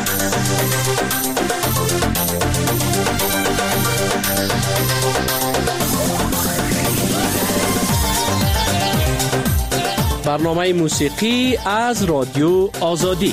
برنامه موسیقی از رادیو آزادی.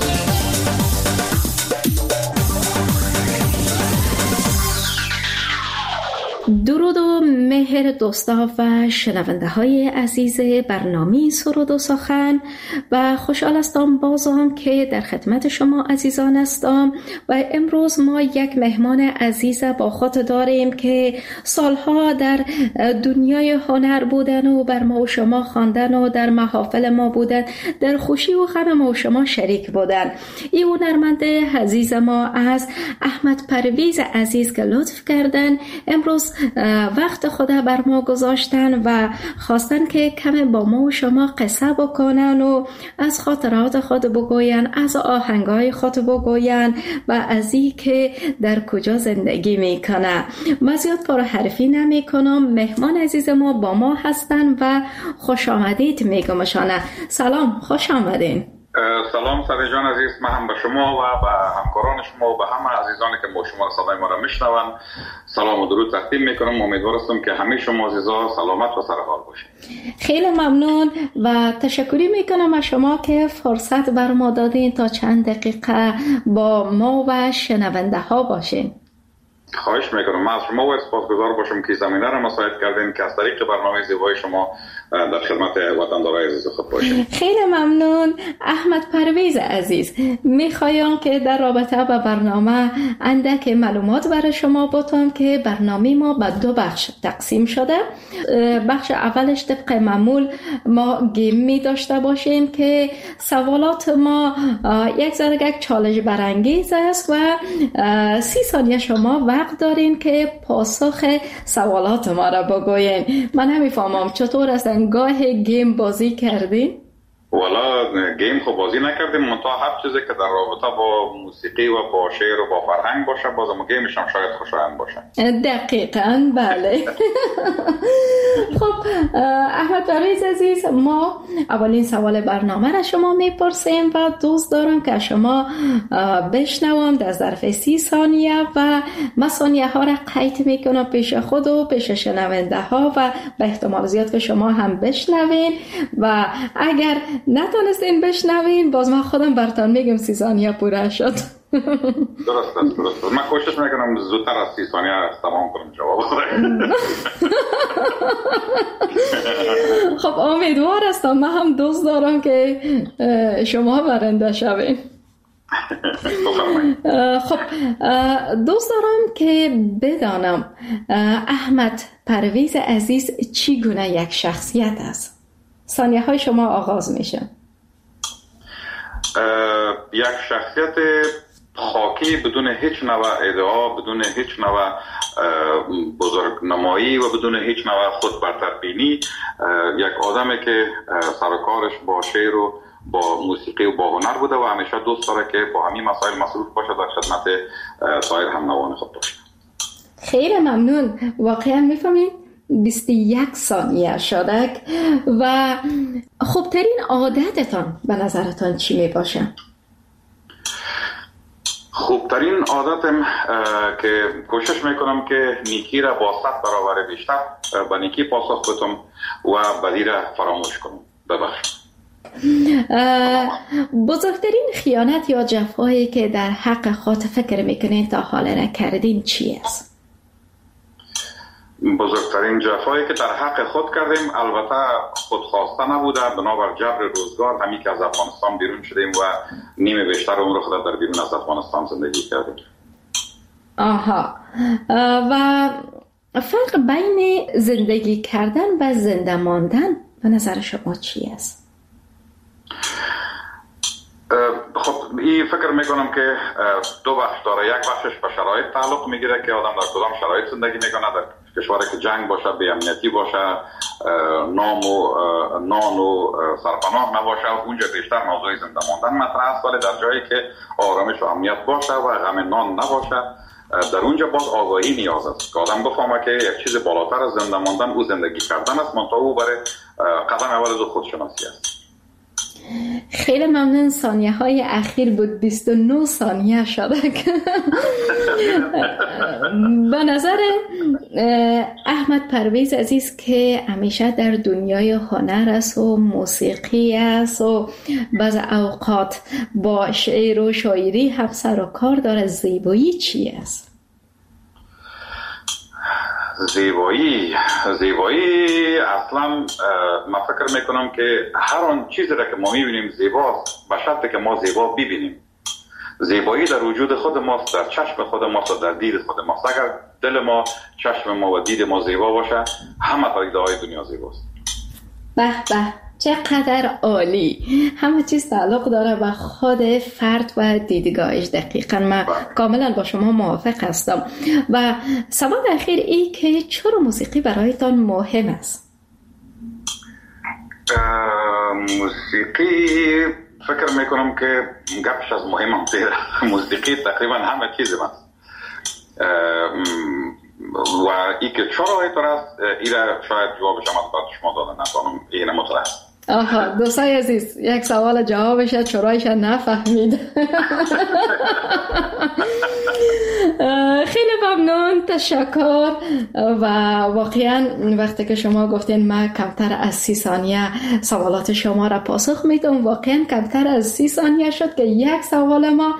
درود و مهر دوستا و شنونده های عزیز برنامه سرود و سخن و خوشحال هستم بازم که در خدمت شما عزیزان هستم و امروز ما یک مهمان عزیز با خود داریم که سالها در دنیای هنر بودن و بر ما و شما خواندن و در محافل ما بودن، در خوشی و غم ما و شما شریک بودن. این هنرمند عزیز ما از احمد پرویز عزیز که لطف کردن امروز وقت خود بر ما گذاشتن و خواستن که کم با ما و شما قصه بکنن و از خاطرات خود بگوین، از آهنگای خود بگوین و از این که در کجا زندگی میکنه. من زیاد پرحرفی نمی کنم، مهمان عزیز ما با ما هستن و خوش آمدید میگمشانه. سلام، خوش آمدین. سلام سعید جان عزیز، من هم به شما و به همکاران شما و به همه عزیزانی که با شما صدای ما را میشنوند سلام و درود تقدیم میکنم. امیدوار هستم که همه شما عزیزا سلامت و سرحال باشید. خیلی ممنون و تشکری میکنم از شما که فرصت بر ما دادین تا چند دقیقه با ما و شنونده ها باشین. خواهش میکنم. من از شما و سپاسگزار باشم که زمینه را مساعد کردین که از طریق برنامه زیبای شما در خدمت وطندارای عزیز خود باشیم. خیلی ممنون. احمد پرویز عزیز، میخوایم که در رابطه با برنامه اندک معلومات برای شما بتم که برنامه ما به دو بخش تقسیم شده. بخش اولش طبق معمول ما گیم می داشته باشیم که سوالات ما یک چالش برانگیز است و 30 ثانیه شما وقت دارین که پاسخ سوالات ما را بگوین. من نمیفهمم چطور است گاه گیم بازی کردین؟ والا گیم خب بازی نکردیم، منتها هر چیزی که در رابطه با موسیقی و با شعر و با فرهنگ باشه بازم گیمش هم شاید خوشایند باشه. دقیقاً بله. خب احمد پرویز عزیز، ما اولین سوال برنامه را شما میپرسیم و دوست دارم که شما بشنوم در ظرف 30 ثانیه و من ثانیه ها را قید میکنم پیش خود و پیش شنونده ها و به احتمال زیاد که شما هم بشنوین و اگر نتونستین بشنوین باز من خودم براتون میگم 30 ثانیه پوره شد. درست. من کوشش میکنم زودتر از 30 ثانیه تمام کنم جواب. خب امیدوار هستم، من هم دوست دارم که شما برنده شوین. خب دوست دارم که بدانم احمد پرویز عزیز چی گونه یک شخصیت است. ثانیه های شما آغاز میشه. یک شخصیت خاکی بدون هیچ نوع ادعا، بدون هیچ نوع بزرگنمایی و بدون هیچ نوع خود برتربینی، یک آدمی که سرکارش با شعر و با موسیقی و با هنر بوده و همیشه دوست داره که با همین مسائل مصروف باشه در خدمت سایر هم نوان خود باشه. خیلی ممنون. واقعا میفهمید 21 ثانیه شده و خوبترین عادتتان به نظرتان چی می باشه؟ خوبترین عادتم که کوشش میکنم که نیکی را با 100 برابر بیشتر به نیکی پاسخ بدم و بدی را فراموش کنم. ببخشید. بزرگترین خیانت یا جفایی که در حق خود فکر میکنین تا حالا نکردین چی است؟ بزرگترین جفایی که در حق خود کردیم البته خودخواسته نبوده، بنابر جبر روزگار همین که از افغانستان بیرون شدیم و نیمه بیشتر عمر خود در بیرون از افغانستان زندگی کردیم. آها. و فرق بین زندگی کردن و زنده ماندن به نظر شما چی است؟ خب این فکر میکنم که دو بخش داره. یک بخشش به شرایط تعلق میگیره که آدم در کدام شرایط زندگی میکنه. در کشوری که جنگ باشه، بی‌امنیتی باشه، نان و سرپناه نباشه، اونجا بیشتر موضوع زنده ماندن مطرح است. ولی در جایی که آرامش و امنیت باشه و غم نان نباشه، در اونجا باز آگاهی نیاز است که آدم بفهمه که یک چیز بالاتر از زنده ماندن او زندگی کردن است، منتها او برای قدم اول از خودشناسی است. خیلی ممنون. ثانیه های اخیر بود، 29 ثانیه شده. به نظر احمد پرویز عزیز که همیشه در دنیای هنر است و موسیقی است و بعض اوقات با شعر و شاعری هم سر و کار داره، زیبایی چی است؟ زیبایی اصلا من فکر میکنم که هر آن چیزی را که ما میبینیم زیباست، به شرطی که ما زیبا ببینیم. زیبایی در وجود خود ماست، در چشم خود ماست و در دید خود ماست. اگر دل ما، چشم ما و دید ما زیبا باشه، همه پدیده‌های دنیا زیباست. به به، چقدر عالی. همه چیز تعلق داره به خود فرد و دیدگاهش. دقیقاً من کاملا با شما موافق هستم. و سوال اخیر ای که چرا موسیقی برایتان مهم است؟ موسیقی فکر میکنم که گپش از مهمم تیره. موسیقی تقریبا همه چیز است و ای که چرا اینطور است، ایره شاید جوابش هم از بعد شما دادن نتانم. اینه مطلع است. آها، دوستای عزیز، یک سوال جوابش چرایش نفهمید. خیلی ممنون، تشکر. و واقعا وقتی که شما گفتین من کمتر از 30 ثانیه سوالات شما را پاسخ میدم، واقعا کمتر از 30 ثانیه شد که یک سوال ما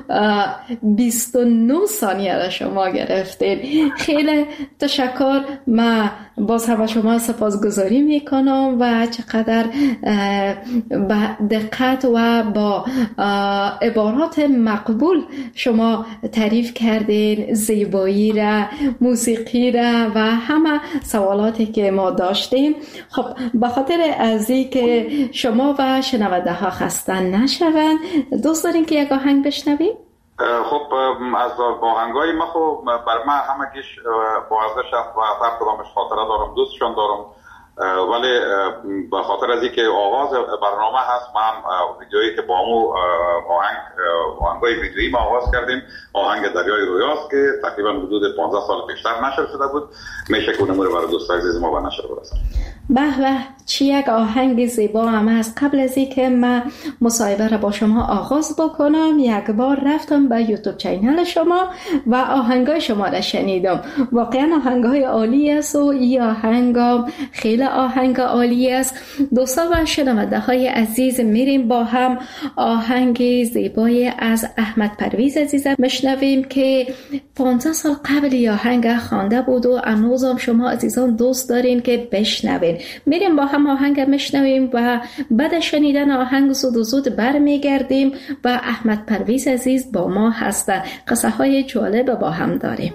29 ثانیه را شما گرفتین. خیلی تشکر. من باز هم شما سپاسگزاری میکنم و چقدر با دقت و با عبارات مقبول شما تعریف کردین زیبایی را، موسیقی را و همه سوالاتی که ما داشتیم. خب به خاطر از این که شما و شنونده ها خسته نشوند، دوست دارین که یک آهنگ بشنویم؟ خب از آهنگای ما خب بر من همگیش با ارزش است و هر کدامش خاطره دارم، دوستشان دارم. ولی به خاطر از اینکه آغاز برنامه هست، من ویدیویی که با همون آهنگای ویدیویی ما آغاز کردیم، آهنگ دریای رویاست که تقریبا حدود 15 سال پیشتر نشر شده بود. میشه که اونمو رو برای دوستای عزیز ما به نشر برسونم. به به، چی یک آهنگ زیبا هم است. قبل از اینکه من مصاحبه را با شما آغاز بکنم، یک بار رفتم به یوتیوب چینل شما و آهنگای شما را شنیدم. واقعا آهنگای عالی است و این آهنگ خیلی آهنگ عالی است. دوستا و شنونده های عزیز، میریم با هم آهنگ زیبای از احمد پرویز عزیزم بشنویم که 15 سال قبل این آهنگ خوانده بود و هنوزم شما عزیزان دوست دارین که بشنوین. میریم با هم آهنگ میشنویم و بعد شنیدن آهنگ زود و زود برمیگردیم و احمد پرویز عزیز با ما هستن. قصه های جالب با هم داریم.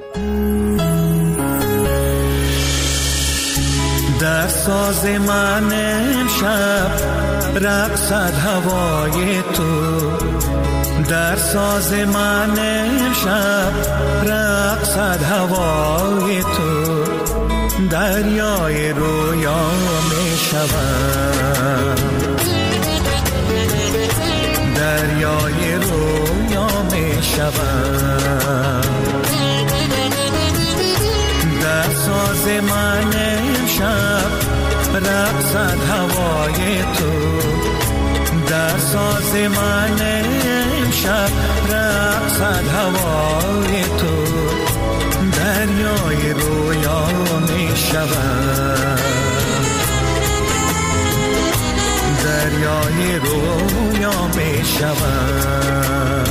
در ساز من امشب رقصد هوای تو، در ساز من امشب رقصد هوای تو، دریای رویا می شود، دریای رویا می شود، در ساز من امشب رقصد هوای تو، در ساز من امشب رقصد هوای تو، دریای رویا می شود، دریای رویا می شود.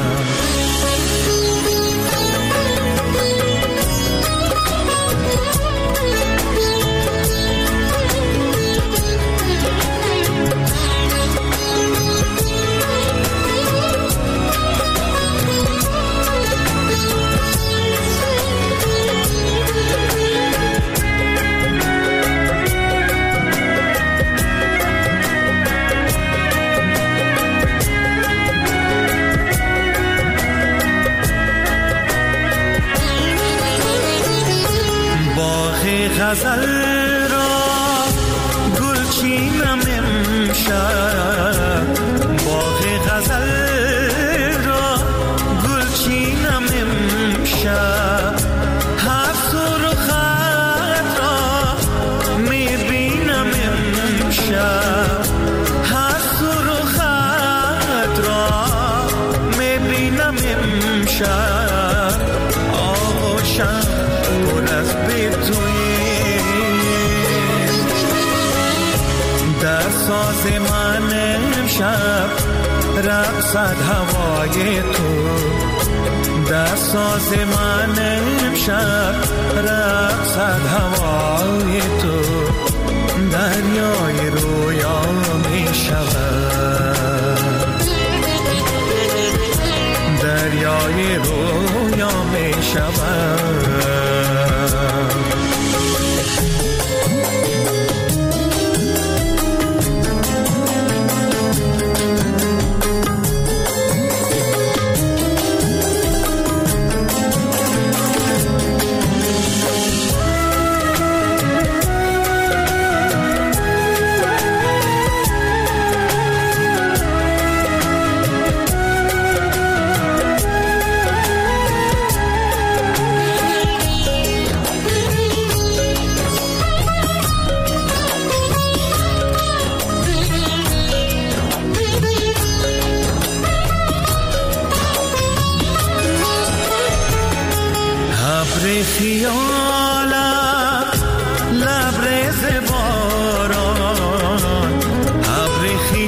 غزل را گلچینم امشب، باغ غزل را گلچینم امشب، هر سرخت را میبینم امشب، هر سرخت امشب آغوشم پر از به تویی، در ساز من امشب رقصد هوای تو، در ساز من امشب رقصد هوای تو، دریای رویا می شود، دریای رویا می شود. خیالم لبریز باران، ابر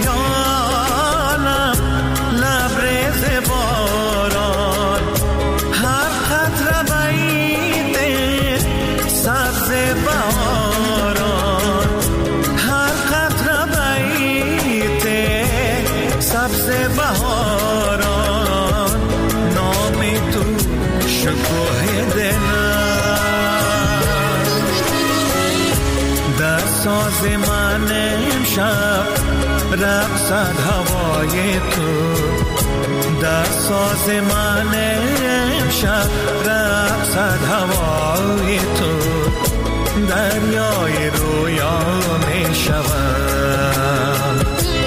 خیالم لبریز باران، هر قطره بعید سبز بهاران، هر قطره بعید سبز بهاران، نام تو شکوه ساز من امشب رقصد هوای تو، در ساز من امشب رقصد هوای تو، دریای رویا می شود،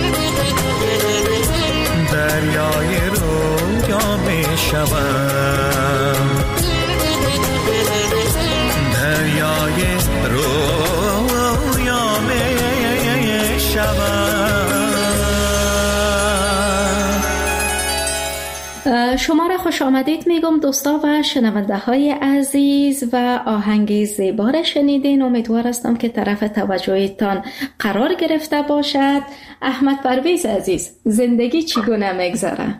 دریای رویا می شود، دریای رویا می شود. شما را خوش آمدید میگم دوستا و شنونده های عزیز و آهنگ زیبا را شنیدین. امیدوار هستم که طرف توجهتان قرار گرفته باشد. احمد پرویز عزیز، زندگی چگونه میگذره؟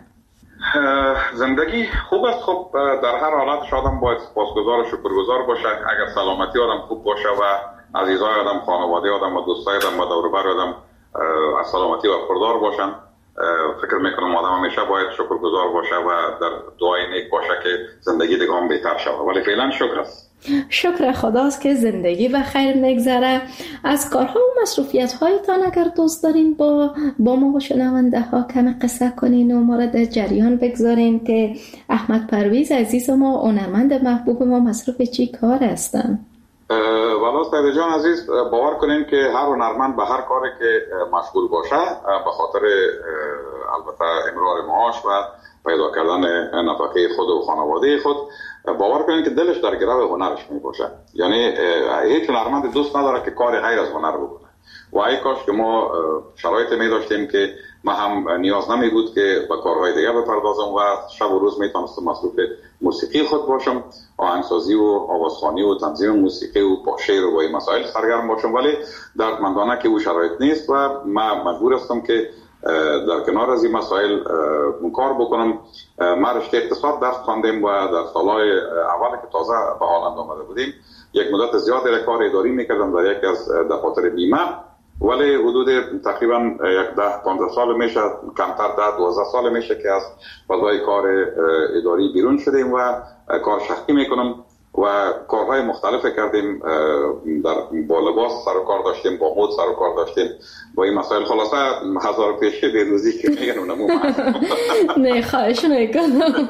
زندگی خوب است. خب در هر حالت آدم باید سپاسگزار و شکرگزار باشه. اگر سلامتی آدم خوب باشه و عزیزای آدم، خانواده آدم و دوستای آدم و دور و بر آدم از سلامتی و خبردار باشن، فکر میکنم آدم همیشه باید شکرگزار باشه و در دعای نیک باشه که زندگی دیگه هم بهتر شود. ولی فعلا شکر است. شکر خداست که زندگی و خیر میگذره. از کارها و مصروفیت هایتان اگر دوست دارین با ما و شنونده ها کمی قصه کنین و ما را در جریان بگذارین که احمد پرویز عزیز ما، هنرمند محبوب ما، مصروف چی کار هستن؟ والا سید جان عزیز، باور کنین که هر هنرمند به هر کاری که مشغول باشه به خاطر البته امرار معاش و پیدا کردن نفقه خود و خانواده خود، باور کنین که دلش در گرو هنرش می باشه. یعنی هیچ هنرمند دوست نداره که کار غیر از هنر بکنه و ای کاش که ما شرایط می داشتیم که ما هم نیاز نمی بود که به کارهای دیگه بپردازم و شب و روز می توانستم مصروف موسیقی خود باشم، آهنگسازی و آوازخوانی و تنظیم موسیقی و با شعر و این مسائل سرگرم باشم. ولی دردمندانه که او شرایط نیست و من مجبور هستم که در کنار از این مسائل کار بکنم. ما رشته اقتصاد درس خواندیم و در سالهای اول که تازه به هالند آمده بودیم یک مدت زیادی کار اداری میکردم در یکی از دفاتر بیمه، ولی حدود تقریبا 10-15 سال میشه، کمتر 10-12 سال میشه که از فضای کار اداری بیرون شدیم و کار شخصی میکنم و کارهای مختلف کردیم. با لباس سر و کار داشتیم، با مد سر و کار داشتیم، با این مسائل. خلاصه هزار پیشه بیروزی که میگن اونمو نه خواهش میکنم.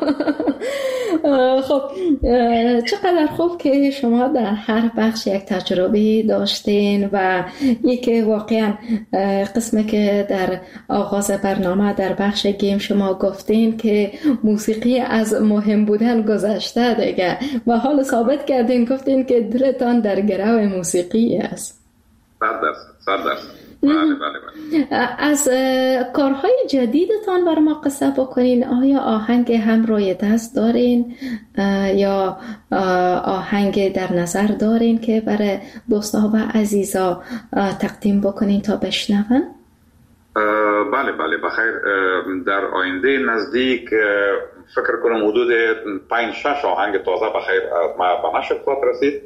خب چقدر خوب که شما در هر بخش یک تجربه داشتین و یکی واقعا قسمی که در آغاز برنامه در بخش گیم شما گفتین که موسیقی از مهم بودن گذشته دیگه و حال ثابت کردین، گفتین که دلتان در گرو موسیقی است. 100%. از کارهای جدیدتان برای ما قصه بکنین. آیا آهنگ هم روی دست دارین یا آهنگ در نظر دارین که برای دوستا و عزیزا تقدیم بکنین تا بشنون؟ بله بخیر. در آینده نزدیک فکر کنم حدود 5-6 آهنگ تازه بخیر از ما به نشر خواهد رسید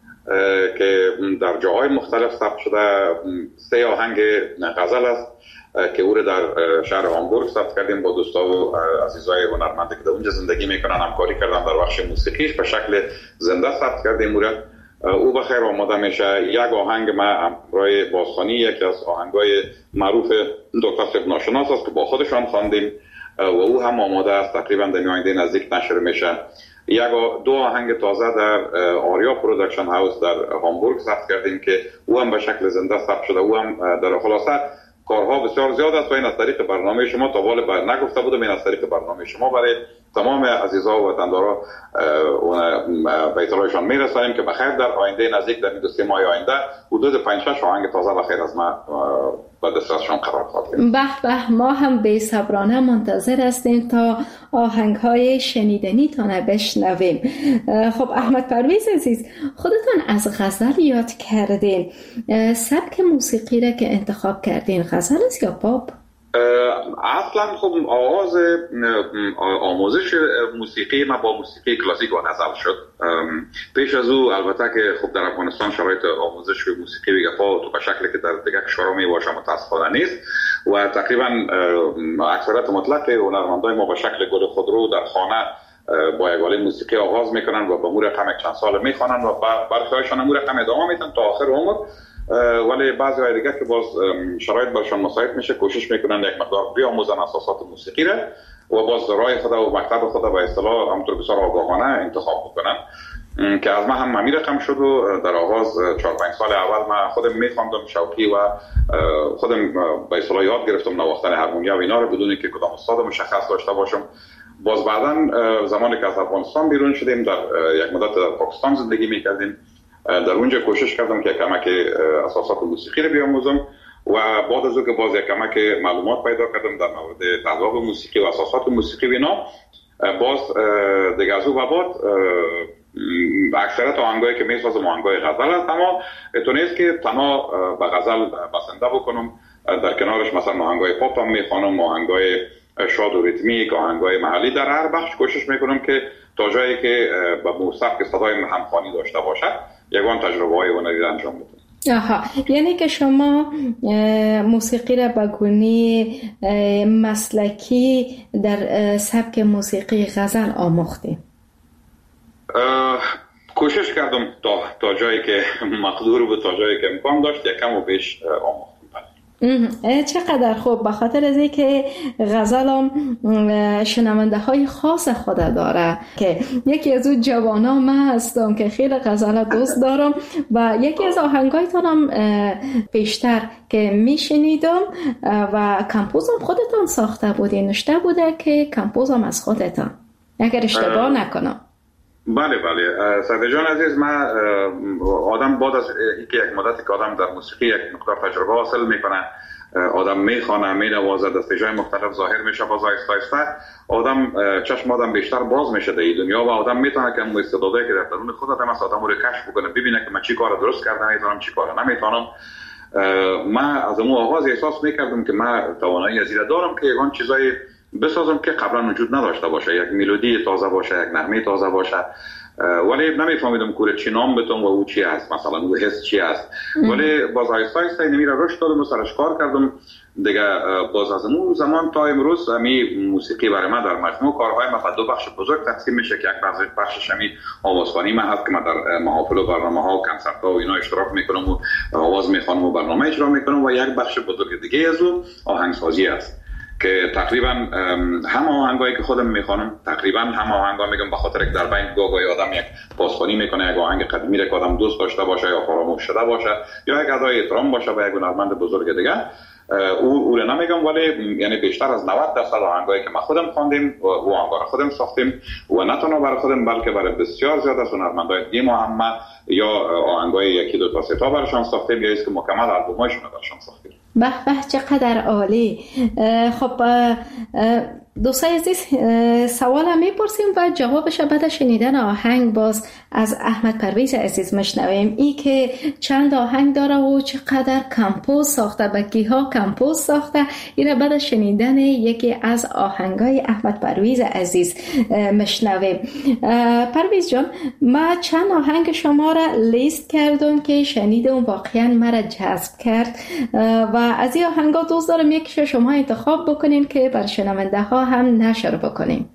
که در جاهای مختلف ثبت شده. 3 آهنگ غزل است که او را در شهر هامبورگ ثبت کردیم با دوستا و عزیزای هنرمندی که در اونجا زندگی میکنن، همکاری کردن در بخش موسیقیش به شکل زنده ثبت کردیم. او بخیر آماده میشه. یک آهنگ ما همراه بازخوانی، یکی از آهنگای معروف دکتر ناشناس است که با خودشان خواندیم و او هم آماده است، تقریبا در آینده نزدیک نشر میشه. 2 آهنگ تازه در آریا پروداکشن هاوس در هامبورگ ثبت کردیم که او هم به شکل زنده ثبت شده. او هم در خلاصه کارها بسیار زیاد است و این از طریق برنامه شما تا والا نگفته بودم، این از طریق برنامه شما برای تمام عزیزا و وطندارا به اطلاعشان میرسانیم که بخیر در آینده نزدیک در 2-3 ماه آینده حدود 5-6 آهنگ تازه بخیر از ما به دسترسشان قرار خواهد گرفت. به ما هم بی‌صبرانه منتظر هستیم تا آهنگ‌های شنیدنی تان بشنویم. خب احمد پرویز عزیز، خودتان از غزل یاد کردین. سبک موسیقی را که انتخاب کردین غزل است یا پاپ؟ اصلا خب آغاز آموزش موسیقی ما با موسیقی کلاسیک و غزل شد. پیش از او البته که خب در افغانستان شرایط آموزش موسیقی بگفا تو به شکلی که در دیگر کشورها میباشه متاسفانه نیست و تقریبا اکثریت مطلق هنرمندای ما به شکل گل خودرو در خانه با یک موسیقی آغاز میکنن و به امور رقم چند سال میخوانن و برخی‌هایشان امور رقم ادامه میدن تا آخر عمر. ولی بعضی های دیگه که باز شرایط برشان مساعد میشه کوشش میکنن یک مقدار بیاموزن اساسات موسیقی را و باز راه خود و مکتب خود به اصطلاح همونطور بسیار آگاهانه انتخاب بکنن که از من هم همین رقم شد و در آغاز 4-5 سال اول من خودم میخواندم شوقی و خودم به اصطلاح یاد گرفتم نواختن هارمونیا و اینا رو بدون اینکه کدام استاد مشخص داشته باشم. باز بعداً زمانی که از افغانستان بیرون شدیم در یک مدت در پاکستان زندگی میکردیم، در اونجا کوشش کردم که کمک اساسات موسیقی رو بیاموزم و بعد از اون که باز یک کمک معلومات پیدا کردم در مورد تذوق موسیقی و اساسات موسیقی و اینا، باز دیگه از اون بعد اکثریت آهنگایی که میسازم آهنگای غزل است، اما اتونیست که تنها به غزل بسنده بکنم. در کنارش مثلا آهنگای پاپ هم میخوانم، آهنگای شاد و ریتمیک، آهنگای محلی. در هر بخش کوشش میکنم که تا جایی که به سبک صدای همخوانی داشته باشد یگان تجربه‌های هنری را انجام بدم. یعنی که شما موسیقی را به گونه مسلکی در سبک موسیقی غزل آموختید؟ کوشش کردم تا جایی که مقدور بود، تا جایی که امکان داشت یکم و بیش آموختم. چقدر خوب، به خاطر از اینکه غزل هم شنونده های خاص خود داره که یکی از اون جوانا من هستم که خیلی غزل دوست دارم و یکی از آهنگایتان هم بیشتر که میشنیدم و کمپوزم خودتان ساخته بودین، نشته بوده که کمپوزم از خودتان اگر اشتباه نکنم؟ بله صدر جان عزیز، من آدم بعد از اینکه یک مدتی که آدم در موسیقی یک مقدار تجربه حاصل میکنه، آدم میخوانه، مینوازه، دست جای مختلف ظاهر میشه، باز آهسته آدم چشم آدم بیشتر باز میشه در این دنیا و آدم میتونه که اون استعدادایی که در درون خود آدم است آدم رو کشف بکنه، ببینه که من چی کار درست کردم میتونم، چی کار نمیتونم. من از اون آغاز احساس میکردم که من توانایی از این دارم که یگان چیزای بسازم که قبلا وجود نداشته باشه، یک ملودی تازه باشه، یک نغمه تازه باشه، ولی نمیفهمیدم کوره چی نام بتونم و او چی است، مثلا او حس چی است. ولی باز آیستا اینمی را رشد دادم و سرش کار کردم دیگه. باز از اون زمان تا امروز همی موسیقی برای من در مجموع کارهای ما به 2 بخش بزرگ تقسیم میشه که یک بخشش همی آوازخوانی من هست که من در محافل و برنامه‌ها و کنسرت‌ها و اینا اشتراک میکنم و آواز میخوانم و برنامه اجرا میکنم، و یک بخش بزرگ دیگه از اون آهنگسازی است که تقریبا هم آهنگایی که خودم میخوانم، تقریبا هم آهنگا میگم به خاطر که در بین گاهی آدم یک بازخوانی میکنه یک آهنگ قدیمی رو که آدم دوست داشته باشه یا فراموش شده باشه یا یک ادای احترام باشه به یک هنرمند بزرگ دیگه، او رو نمیگم، ولی یعنی بیشتر از 90% آهنگایی که ما خودم خواندیم و آهنگا رو خودم ساختیم و نه تنها برای خودم بلکه برای بسیار زیاد از هنرمندای دیگه ما هم یا آهنگای 1-2 تا 3 تا براشون ساختیم یا است که مکمل آلبوماشون رو براشون ساختیم. به به چقدر عالی. خب دوستای عزیز، سوال میپرسیم و جوابش بعد شنیدن آهنگ باز از احمد پرویز عزیز مشنویم. ای که چند آهنگ داره و چقدر کمپوز ساخته، بکیها کمپوز ساخته، این بعد شنیدن یکی از آهنگای احمد پرویز عزیز مشنویم. پرویز جان، ما چند آهنگ شما را لیست کردم که شنیدم، واقعا مرا جذب کرد و از این آهنگا دوست دارم یکیش شما انتخاب بکنین که بر شنونده ها هم نشر بکنیم.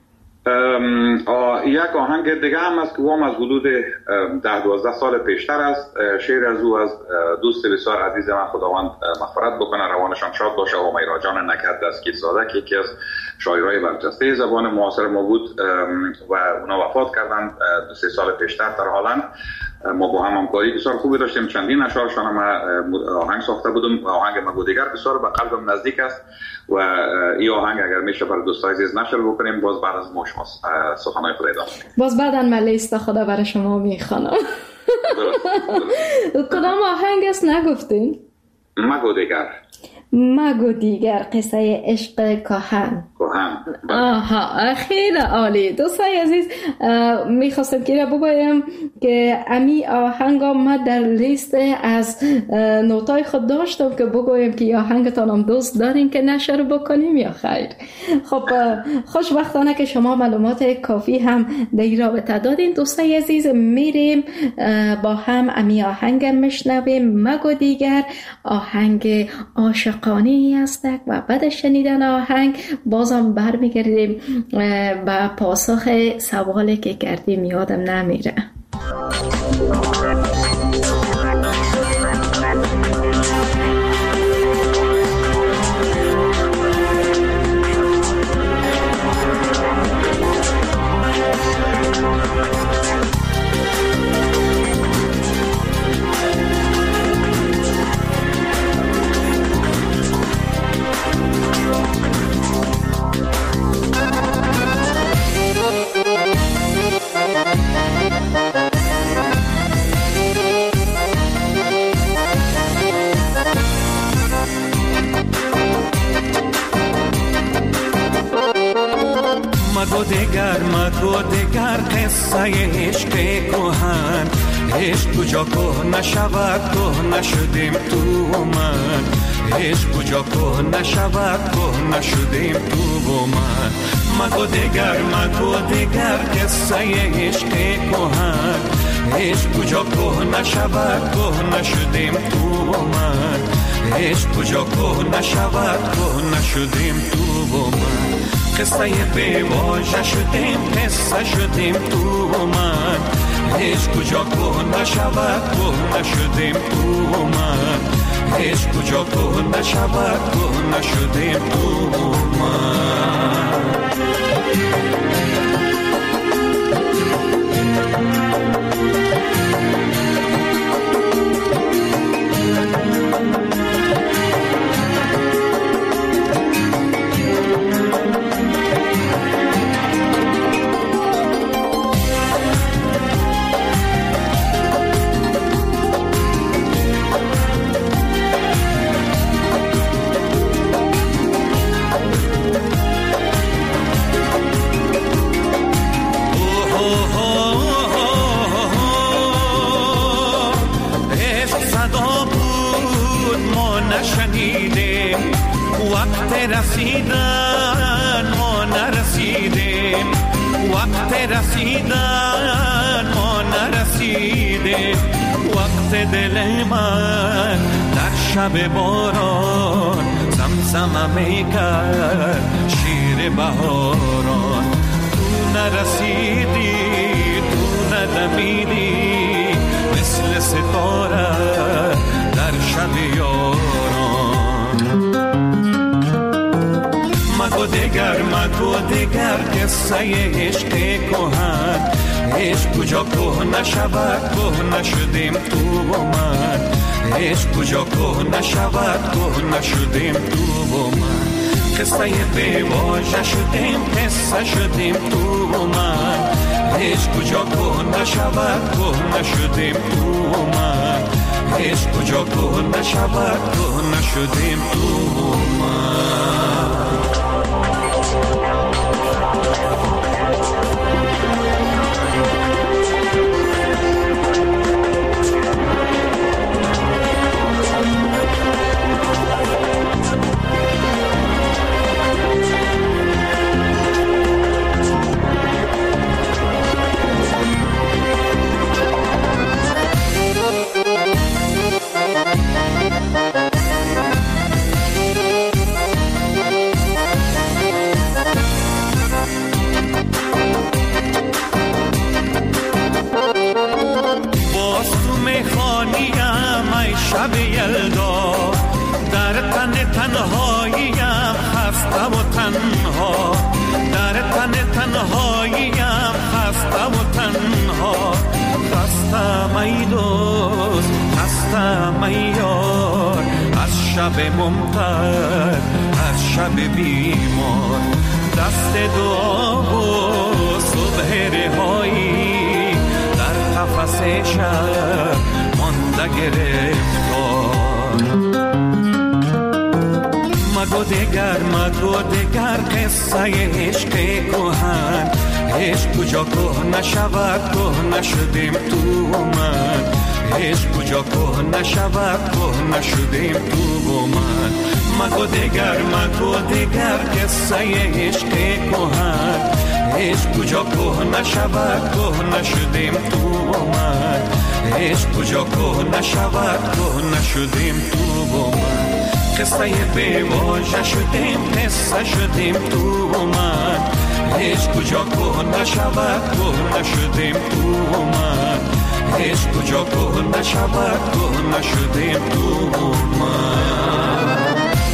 یک آهنگ دیگه هم است که هم از حدود 10-12 سال پیشتر است. شعر از او از دوست بسیار عزیز من، خداوند مغفرت بکنه، روانشان شاد باشه، همیرا جان نکرد دستگیر زاده که یکی از شاعرای برجسته زبان معاصر ما بود و اونا وفات کردند 3 سال پیشتر در هلند. ما با هم همکاری بسیار خوبی داشتیم، چندین اشعارشان هم آهنگ ساخته بودم. آهنگ مگو دیگر بسیار به قلبم نزدیک است و این آهنگ اگر میشه برای دوستای عزیز نشر بکنیم، باز بعد از ما شما سخنهای خود ادامه میدیم. باز بعداً من لیست خدا برای شما میخوانم. کدام آهنگ است نگفتین؟ مگو دیگر. مگو دیگر، قصه عشق کهن. آها، خیلی عالی. دوستای عزیز، میخواستم که بگویم که امی آهنگا ما در لیست از نوتای خود داشتم که بگویم که آهنگتان هم دوست دارین که نشر بکنیم یا خیر. خب خوشبختانه که شما معلومات کافی هم در این رابطه دادین. دوستای عزیز، میریم با هم امی آهنگ میشنویم. مگو دیگر آهنگ عاشقانه است و بعد شنیدن آهنگ بازم برمیگردیم به پاسخ سوالی که کردیم، یادم نمیره. مگو دیگر قصه عشق کهن، عشق کجا که نشود که نشدیم تو و من، عشق کجا که نشود که نشدیم تو و من. مگو دیگر قصه عشق کهن، عشق کجا که نشود که نشدیم تو و من، عشق کجا که نشود که نشدیم تو و من. قصه بیواژه شدیم، قصه شدیم تو و من، عشق کجا که نشود که نشدیم تو و من، عشق کجا که نشود که نشدیم تو و من. رسیدن ما نرسیدیم، وقت رسیدن ما نرسیدیم، وقت دل من در شب باران زمزمه میکرد شیر بهاران. تو نرسیدی، تو ندمیدی، مثل ستاره در شب یاران. مگو دیگر قصه عشق کهن، عشق کجا که نشود که نشدیم تو و من، عشق کجا که نشود که نشدیم تو و من. قصه بیواژه شدیم، قصه شدیم تو و من، عشق کجا که نشود که نشدیم تو و من، عشق کجا که نشود که نشدیم تو من. شب یلدا در تن تنهاییم خسته و تنها، در تن تنهاییم خسته و تنها. خستم ای دوست خستم ای یار از شب ممطر از شب بیمار. دست دعا و صبح رهایی در قفس شب مانده گرفتار. مگو دگر قصه عشق کهن، عشق کجا که نشود که نشدیم تو من. عشق کجا که نشود که نشدیم تو من. مگو دگر قصه عشق کهن، عشق کجا که نشود که نشدیم تو من. عشق کجا که نشود که نشدیم تو من. قصه بیواژه شدیم قصه شدیم تو من. عشق کجا که نشود که نشدیم تو من. عشق کجا که نشود که نشدیم تو من.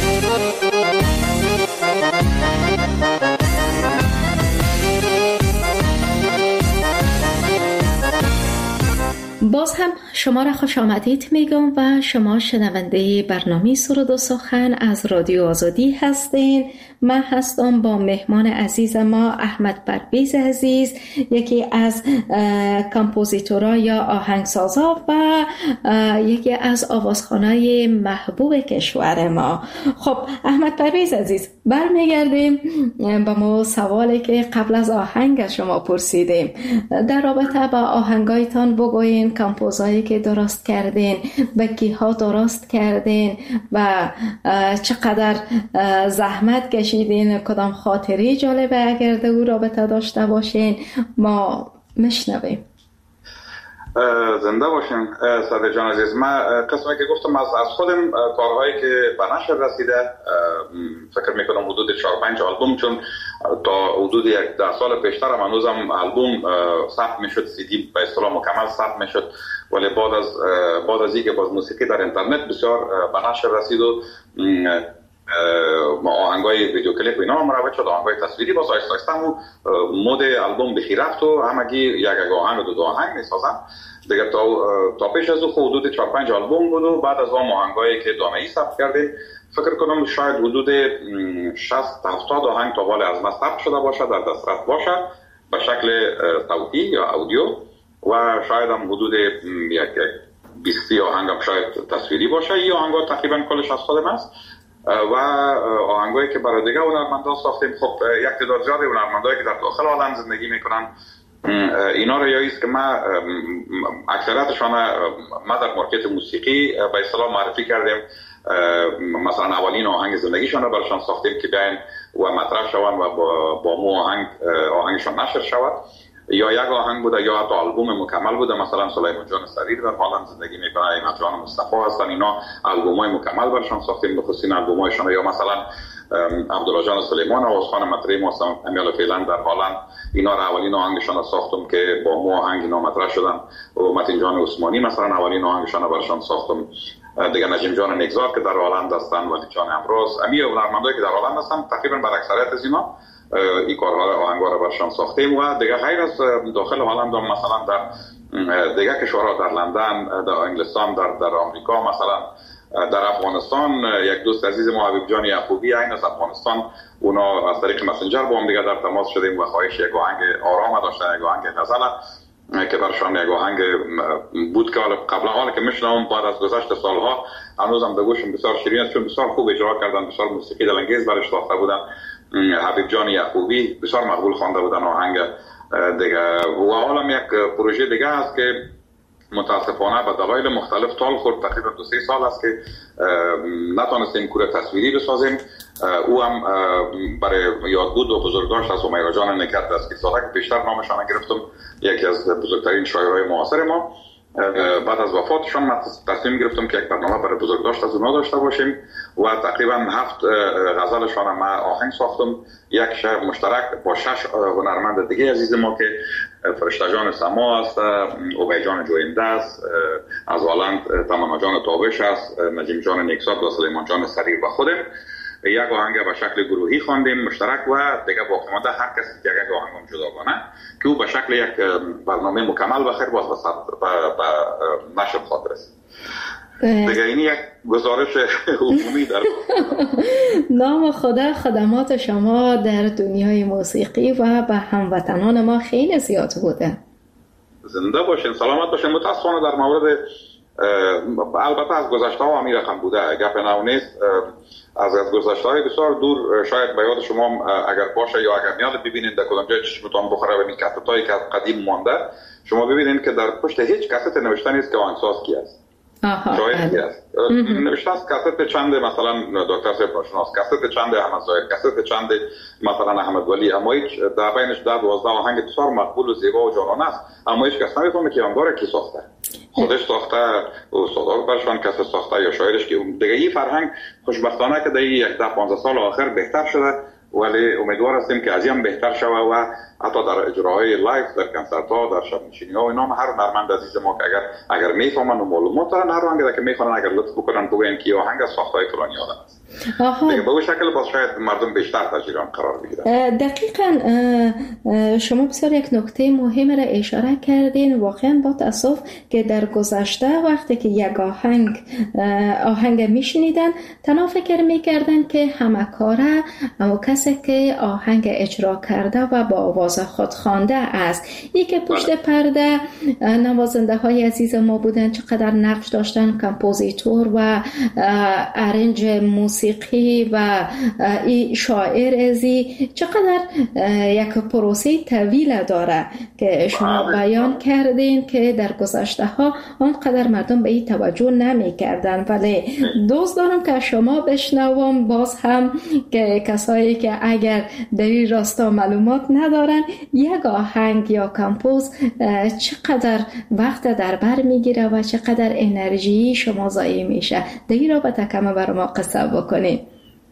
باز هم شما را خوش آمدید میگم و شما شنونده برنامه سرود و سخن از رادیو آزادی هستین. من هستم با مهمان عزیز ما احمد پرویز عزیز، یکی از کامپوزیتورها یا آهنگسازا و یکی از آوازخوانای محبوب کشور ما. خب احمد پرویز عزیز، برمیگردیم با ما سوالی که قبل از آهنگ از شما پرسیدیم در رابطه با آهنگایتان بگوین، کامپوزایی که درست کردین، به کیها درست کردین و چقدر زحمت کشیدین، کدام خاطری جالبه اگر در او رابطه داشته باشین ما میشنویم. زنده باشین صدر جان عزیز. من قسمی که گفتم از خودم کارهایی که به نشر رسیده فکر میکنم حدود 4-5 آلبوم، چون تا حدود 10 سال پیشتر هم هنوزم آلبوم ثبت میشد، سی دی به اصطلاح مکمل ثبت میشد، ولی بعد از اینکه باز موسیقی در اینترنت بسیار به نشر رسید و آهنگای ویدیو کلیپ و اینا مروج شد، آهنگای تصویری باز آیسته آیسته مود آلبوم بخی رفت و همگی یک آهنگ و دو آهنگ میسازن دیگه. تا پیش از او حدود 4-5 آلبوم بود و بعد از اون آهنگایی که دانه‌ای ثبت کردیم فکر کنم شاید حدود 60-70 آهنگ تا حال از ما ثبت شده باشه، در دسترس باشه به شکل صوتی یا اودیو، و شاید هم حدود 20 آهنگ هم شاید تصویری باشه. این آهنگا تقریبا کلش از خودم است و آهنگایی که برای دیگه هنرمندان ساختیم. خب یک تعداد زیادی هنرمندایی که در داخل عالم زندگی میکنن اینا رو یاییست که ما اکثریتشان ما در مارکت موسیقی به اصطلاح معرفی کردیم. مثلا اولین آهنگ زندگیشان رو براشان ساختیم که بیاین و مطرح شوند و با مو آهنگشان نشر شود، یا یک آهنگ بوده یا حتی آلبوم مکمل بوده. مثلا سلیمان جان سریر در هلند زندگی میکنه، احمد جان مصطفی هستن، اینا آلبومای مکمل براشون ساختیم، بخصوص آلبومایشون. یا مثلا عبدالله جان سلیمان آوازخوان مطرح ما هستن امیال فعلا در هلند، اینا را اولین آهنگشون ساختم که با مو آهنگ اینا مطرح شدن. و متین جان عثمانی مثلا اولین آهنگشون براشون ساختم دیگه. نجیم جان نگزار که در هلند هستن، ولی جان امروز، امی هنرمندایی که در هلند هستن تقریبا بر اکثریت از اینا این کارها آهنگا رو برشان ساختیم. و دیگه غیر از داخل هلند مثلا در دیگه کشورها، در لندن، در انگلستان، در آمریکا، مثلا در افغانستان یک دوست عزیز ما حبیب جان یعقوبی این از افغانستان، اونا از طریق مسنجر با هم دیگه در تماس شدیم و خواهش یک آهنگ آرام داشتن، یک آهنگ غزل که برشان یک آهنگ بود که قبلا حالا که میشنم بعد از گذشت سالها هنوزم به گوشم بسیار شیرین است، چون بسیار خوب اجرا کردن، بسیار موسیقی دلانگیز برش ساخته بودن. حبیب جان یعقوبی بسیار مقبول خوانده بودن آهنگ دیگه. و حالا یک پروژه دیگه است که متاسفانه به دلایل مختلف طال خورد، تقریبا 2-3 سال است که نتونستیم کور تصویری بسازیم. او هم برای یادبود و بزرگداشت از همیرا جان نکرد است که ساده که بیشتر نامشان گرفتم، یکی از بزرگترین شاعرای معاصر ما. بعد از وفاتشان من تصمیم گرفتم که یک برنامه برای بزرگداشت از اونها داشته باشیم و تقریبا 7 غزلشان من آهنگ ساختم، یک شعر مشترک با 6 هنرمند دیگه عزیز ما که فرشته جان سما است، عبی جان جوینده است، از هلند تماما جان تابش است، نجیم جان نیکسات و سلیمان جان سریر و خودم. یک آهنگ به شکل گروهی خواندیم مشترک و دیگه باقی مانده هر کسی یک آهنگ جداگانه که او به شکل یک برنامه مکمل بخیر باز به نشر خاطر است. دیگه این یک گزارش عمومی در نام خدا خدمات شما در دنیای موسیقی و به هموطنان ما خیلی زیاد بوده. زنده باشین، سلامت باشین. متاسفانه در مورد البته از گذشته ها هم رقم بوده، گپ نو نیست. از گذشته های بسیار دور شاید به یاد شما اگر باشه یا اگر میاد ببینید در کدام جای چشمتون بخوره و این کاست هایی که قدیم مانده، شما ببینید که در پشت هیچ کاست نوشته نیست که آهنگساز کی است. شاید کی است. نوشته است کاست چند مثلا دکتر صاحب ناشناس، کاست چند احمد ظاهر، کاست چند مثلا احمد ولی، اما هیچ در بینش 10-12 آهنگ بسیار مقبول و زیبا و جانانه است، اما هیچ کس نمیفهمه که آنگاره کی ساخته. خودش ساخته، استاد برشان کس ساخته یا شاعرش. که دیگه این فرهنگ خوشبختانه که در 10-15 سال آخر بهتر شده، ولی امیدوار هستیم که از این بهتر شود و حتی در اجراهای لایو، در کنسرت ها، در شب نشینی ها و اینا هر هنرمند عزیز ما که اگر میفهمن و معلومات دارن، هر آهنگ که میخوان اگر لطف بکنن بگن که آهنگ از ساختهای فلانی آدم است. دیگه به اون شکل باز شاید مردم بیشتر تجربه قرار بگیرن. دقیقاً شما بسیار یک نکته مهم را اشاره کردین. واقعا با تاسف که در گذشته وقتی که یک آهنگ میشنیدن تنها فکر میکردن که همه کاره و کسی که آهنگ اجرا کرده و با آواز خود خوانده است. یکی پشت پرده نوازنده های عزیز ما بودن، چقدر نقش داشتن، کمپوزیتور و ارنج موسیقی و شاعر ازی، چقدر یک پروسه طویل داره که شما بیان کردین که در گذشته ها آنقدر مردم به این توجه نمی کردن. ولی دوست دارم که شما بشنوم باز هم که کسایی که اگر در این راستا معلومات ندارن، یک آهنگ یا کمپوز چقدر وقت در بر میگیره و چقدر انرژی شما ضایع میشه. در این رابطه کم بر ما قصه بکنید.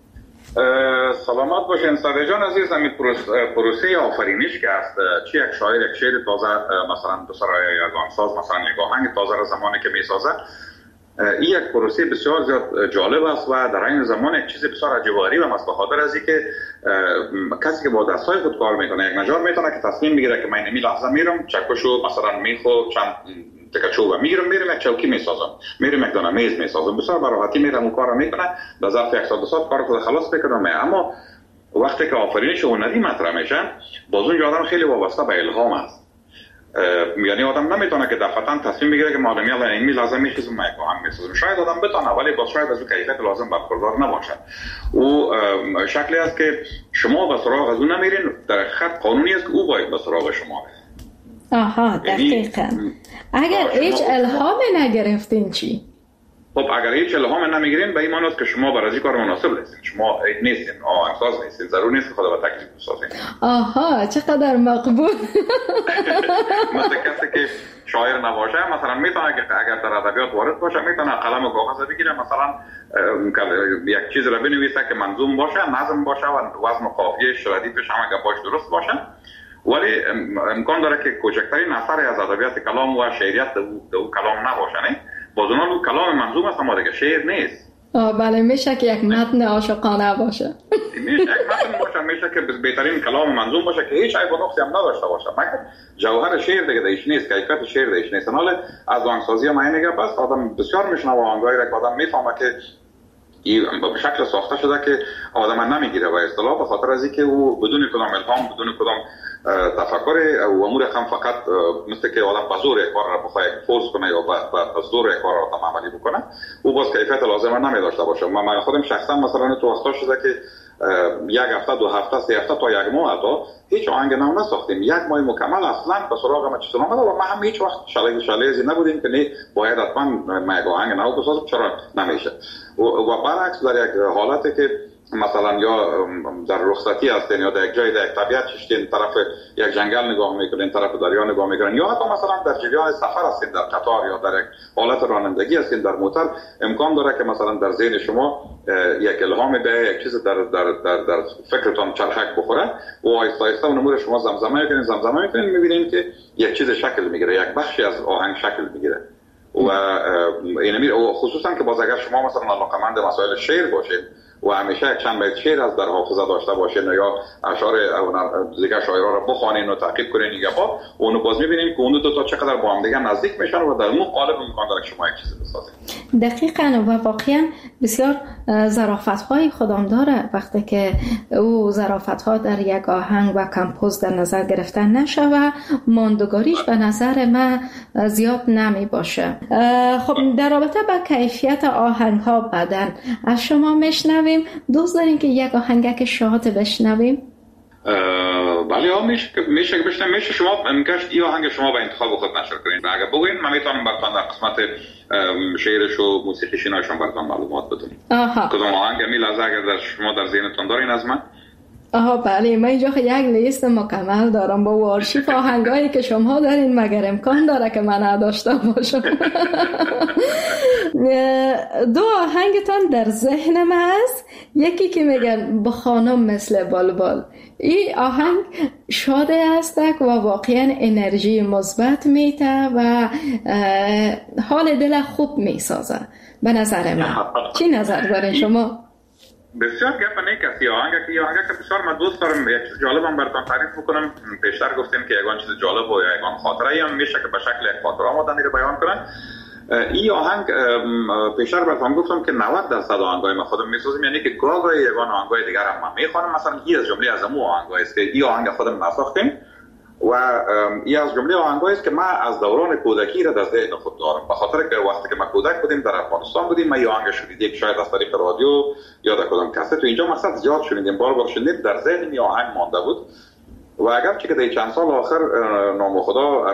سلامت باشین ساده جان عزیز. همین پروسه آفرینش که است، چی یک شاعر یک شعر تازه مثلا بسرای یک آهنگساز مثلا یک آهنگ تازه را زمانی که میسازه، این یک پروسه بسیار زیاد جالب است و در این زمان یک چیز بسیار عجیب و غریب است، به خاطر از اینکه کسی که با دستای خود کار میکنه یک نجار میتونه که تصمیم بگیره که من این لحظه میرم چکشو مثلا میخو چند تکه چوب میگیرم میرم یک چوکی میسازم، میرم یک دانه میز میسازم، بسیار به راحتی میرم اون کارو میکنه، در ظرف 100 ساعت کارو خود خلاص میکنم. اما وقتی که آفرینش هنری مطرح میشه، باز اون آدم خیلی وابسته به الهام است. یعنی آدم نمیتونه که دفعتاً تصمیم بگیره که مادامی الان این لازم میخوام من آهنگ بسازم. شاید آدم بتونه ولی با شاید از اون کیفیت لازم برخوردار نباشه. او شکلی است که شما به سراغ از اون نمیرین، در خط قانونی است که او باید به سراغ شما بره. آها دقیقاً. اگر هیچ الهام نگرفتین چی؟ خب اگر هیچ الهام نمیگیرین به این معنی است که شما برای این کار مناسب نیستین، شما نیستین، آهنگساز نیستین، ضرور نیست که خدا به تکلیف بسازین. آها چقدر مقبول. مثل کسی که شاعر نباشه مثلا میتونه که اگر در ادبیات وارد باشه میتونه قلم و کاغذ بگیره، مثلا یک چیز را بنویسه که منظوم باشه، نظم باشه و وزن و قافیه‌اش ردیفش همه گپاش درست باشه، ولی امکان داره که کوچکترین اثری از ادبیات کلام و شعریت در اون کلام نباشه. نه باز اون کلام منظوم است اما دیگه شعر نیست. بله میشه که یک متن عاشقانه باشه. میشه یک متن باشه، میشه که بهترین کلام منظوم باشه که هیچ عیب و نقصی هم نداشته باشه، مگر جوهر شعر دیگه دیش نیست، کیفیت شعر دیش نیست. حالا از آهنگسازی ما اینه بس آدم بسیار میشنوه آهنگایی را که آدم میفهمه که این به شکل ساخته شده که آدم نمیگیره و اصطلاح به خاطر از اینکه او بدون کدام الهام، بدون کدام تفکر و امور رقم فقط مثل که آدم به زور کار را بخواد فورس کنه یا به زور کار را عملی بکنه او باز کیفیت لازمه نمیداشته باشه. من خودم شخصا مثلا تو وقتا شده که یک هفته، 2 هفته، 3 هفته تا 1 ماه تا هیچ آهنگ نو نساختیم. 1 ماه مکمل اصلا به سراغ ما چیز نمیاد و ما هم هیچ وقت شلیزی نبودیم که نه باید حتما ما یک آهنگ نو بسازیم، چرا نمیشه. و برعکس در یک حالتی که مثلا یا در رخصتی هستین یا در یک جای در یک طبیعت چشتین، طرف یک جنگل نگاه میکنین، طرف دریا نگاه میکنین، یا حتی مثلا در جریان سفر هستین در قطار یا در یک حالت رانندگی هستین در موتور، امکان داره که مثلا در ذهن شما یک الهام به یک چیز در فکرتون چرخک بخوره و آهسته آهسته اون امور شما زمزمه میکنین میبینین که یک چیز شکل میگیره، یک بخشی از آهنگ شکل میگیره. و اینمی خصوصا که باز اگر شما مثلا علاقه‌مند مسائل شعر باشید و همیشه یک چند بیت شعر از در حافظه داشته باشین یا اشعار دیگه شاعرها را بخوانین و تعقیب کنین دیگه با اونو باز میبینین که اون دو تا چقدر با هم دیگه نزدیک میشن و در اون قالب امکان داره که شما یک چیزی بسازید. دقیقاً و واقعا بسیار ظرافت‌های خودم داره وقتی که او ظرافت‌ها در یک آهنگ و کمپوز در نظر گرفته نشه و ماندگاریش به نظر من زیاد نمی باشه. خب در رابطه با کیفیت آهنگ‌ها بعداً از شما میشنویم. دوست دارین که یک آهنگک شاد بشنویم؟ بله ها میشه بشنویم. میشه شما میگشت این آهنگ شما به انتخاب خود نشر کنین و اگر بگوین من میتونم براتون در قسمت شعرش و موسیقیش ایناشون براتون معلومات بدم. کدوم آهنگ می لحظه اگر در شما در ذهنتون دارین از من؟ بله من اینجا یک لیست مکمل دارم با آرشیو آهنگایی که شما دارین، مگر امکان داره که من نداشته باشم. 2 آهنگتان در ذهن من است. یکی که میگن با خانم مثل بلبل، این آهنگ شاده است و واقعا انرژی مثبت میده و حال دل خوب میسازه به نظر من. چی نظر دارین شما؟ بسیار گپ نیست. این آهنگ که بسیار من دوست دارم. یک چیز جالبم براتون تعریف میکنم. پیشتر گفتیم که یگان چیز جالب و یگان خاطره هم میشه که به شکل یک خاطره آمدن رو بیان کنن. این آهنگ پیشتر براتون گفتم که 90% آهنگای ما خودم میسازیم، یعنی که گاهی یگان آهنگای دیگر هم میخوانم. مثلا این از جمله از امو آهنگایی است که این آهنگ خودم نساختیم و این از جمله آهنگایی است که من از دوران کودکی را در ذهن خود دارم، به خاطر که وقتی که ما کودک بودیم در افغانستان بودیم من این آهنگ شنیدیم شاید از طریق رادیو یا در کدام کاست تو اینجا مثلا زیاد شنیدیم، بار شنیدیم، در ذهن این آهنگ مانده بود و اگرچه که در چند سال آخر نام خدا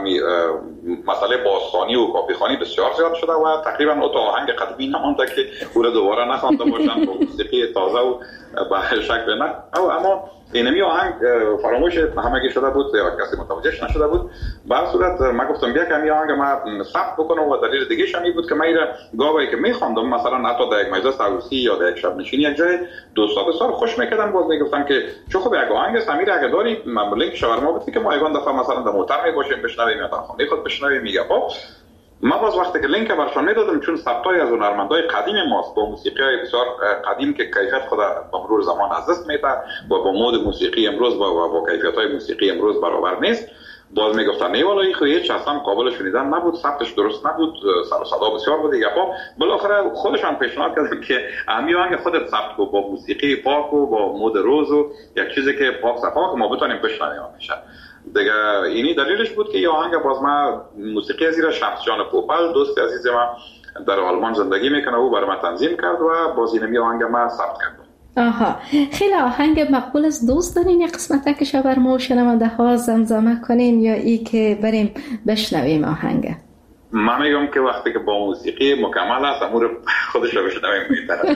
مسئله بازخوانی و کاپیخوانی بسیار زیاد شده و تقریبا اون آهنگ قدیمی نمانده که او را دوباره نخوانده باشن با موسیقی تازه و به شکل نه. اما اینمی آهنگ فراموش همگی شده بود یا کسی متوجهش نشده بود. به هر صورت من گفتم بیا که این آهنگ ما ثبت بکنم و دلیل دیگه شمی بود که من ایره گاهی که میخواندم مثلا حتی در یک مجلس عروسی یا در یک شب نشینی یک جای دوستا بسیار خوش میکردن، باز میگفتن که چه خوب یک آهنگ سمیر اگه داری من لینک شاورما بدی که ما یگان دفعه مثلا در موتر میباشیم بشنویم یا در خانه خود بشنویم. میگه ما باز وقتی که لینک برشان میدادم چون ثبتای از هنرمندای قدیم ماست با موسیقی بسیار قدیم که کیفیت خود با مرور زمان از دست میده و با مود موسیقی امروز با کیفیت‌های موسیقی امروز برابر نیست، باز میگفتن نه والا این خو هیچ اصلا قابل شنیدن نبود، ثبتش درست نبود، سر و صدا بسیار بود دیگه. بالاخره خودشان پیشنهاد کردن که همین آهنگ خودت ثبت کو با موسیقی پاک و با مود روز و یک چیزی که پاک صفا که ما بتونیم بشنویم میشه دیگه. اینی دلیلش بود که این آهنگ باز ما موسیقی از ایران شمس جان پوپل دوست عزیز ما در آلمان زندگی میکنه او برای ما تنظیم کرد و باز اینمی آهنگ ما ثبت کرد. خیلی آهنگ مقبول است. دوست دارین یک قسمت که شبر ما و شنونده ها زمزمه کنین یا ای که بریم بشنویم آهنگ؟ من میگم که وقتی که با موسیقی مکمل است امور خودش رو بشنویم بهتره.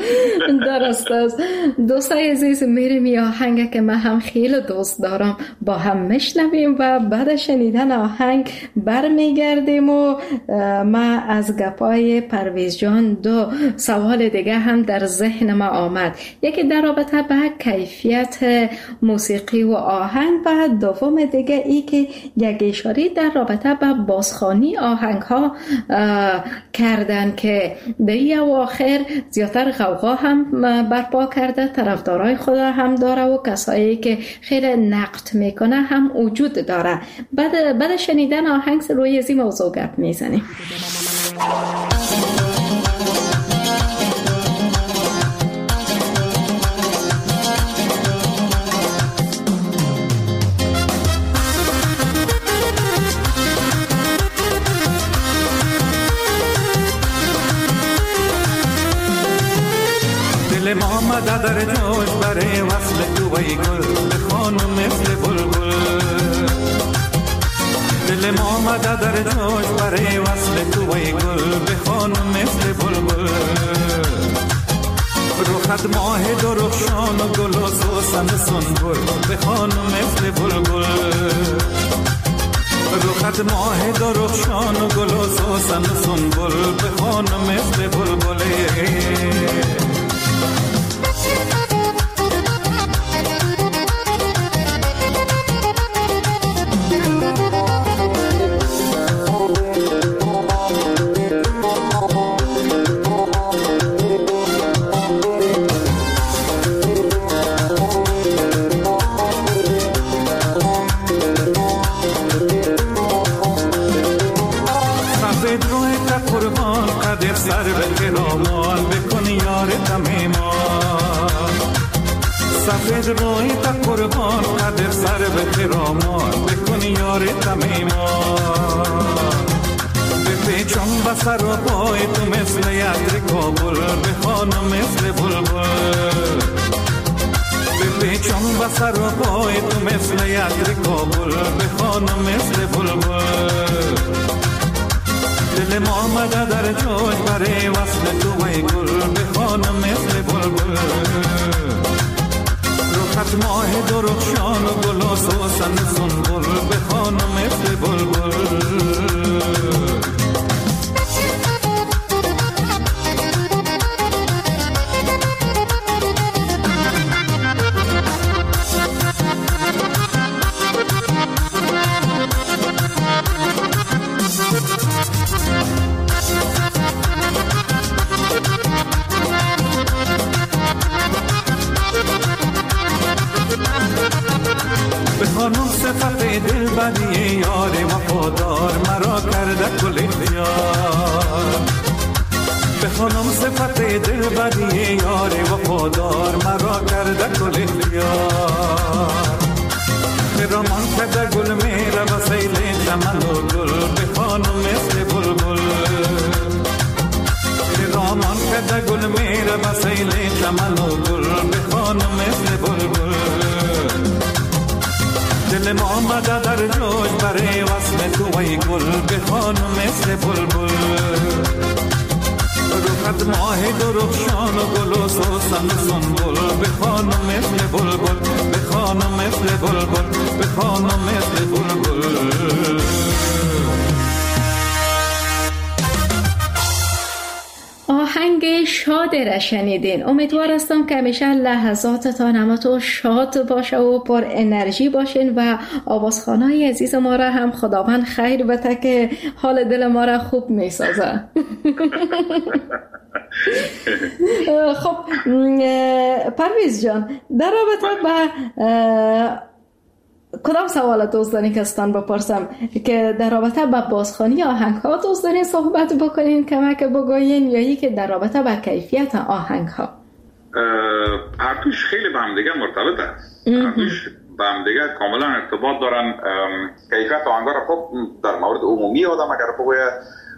درست است. دوستای عزیز میریم یا آهنگ که من هم خیلی دوست دارم با هم میشنویم و بعد شنیدن آهنگ برمیگردیم و ما از گپای پرویز جان 2 سوال دیگه هم در ذهن ما آمد. یکی در رابطه به کیفیت موسیقی و آهنگ و دوم دیگه ای که یک اشاره در رابطه به بازخوانی آهنگ ها کردن که در این اواخر زیادتر غوغا هم برپا کرده، طرفدارای خدا هم داره و کسایی که خیلی نقد میکنه هم وجود داره. بعد شنیدن آهنگ روی این موضوع گپ میزنیم. آمده در جوش برای وصل تو ای گل بخوانم مثل بلبل. دل ما آمده در جوش برای وصل تو ای گل بخوانم مثل بلبل. روخت ماه درخشان و گل و سوسن سنبل بخوانم مثل بلبل. روخت ماه درخشان و گل و سوسن سنبل بخوانم مثل بلبل. سر به کرامال بکن یار تمیمان. سفید روی تا قربان قدر سر به کرامال بکن یار تمیمان. بپیچم بسر و پای تو مثل یدر کابل بخوانم مثل بلبل. بپیچم بسر و پای تو مثل یدر کابل بخوانم مثل بلبل. دل ما آمده در جوش برای وصل تو ای گل بخوانم مثل بلبل. روخت ماه درخشان و گل و سوسن سنبل بخوانم مثل بلبل. بخوانم صفت دل بدی یار وفادار مرا کرده کل اختیار. بخوانم صفت دل بدی یار وفادار مرا کرده کل اختیار. خرامان کرده گل میره و سیل چمن و گل بخوانم مثل بلبل. خرامان کرده گل میره و سیل چمن و گل بخوانم مثل بلبل. دل ما آمده در جوش برای وصل تو ای گل بخوانم مثل بلبل. روخت ماه درخشان و گل و سوسن سنبل بخوانم مثل بلبل. بخوانم مثل بلبل. بخوانم مثل بلبل. آهنگ شاد را شنیدین. امیدوار هستم که همیشه لحظاتتان همتون شاد باشه و پر انرژی باشین و آوازخوانای عزیز ما را هم خداوند خیر بده که حال دل ما را خوب میسازه. خب پرویز جان، در رابطه با کدام سوال دوست دارین که استان بپرسم که در رابطه با بازخوانی آهنگ ها دوست دارین صحبت بکنین، کمک بگوین، یا که در رابطه با کیفیت آهنگ ها؟ هر دوش خیلی به هم دیگه مرتبط است. هر دوش به هم دیگه کاملا ارتباط دارن. کیفیت آهنگ ها را خب در مورد عمومی آدم اگر بگوید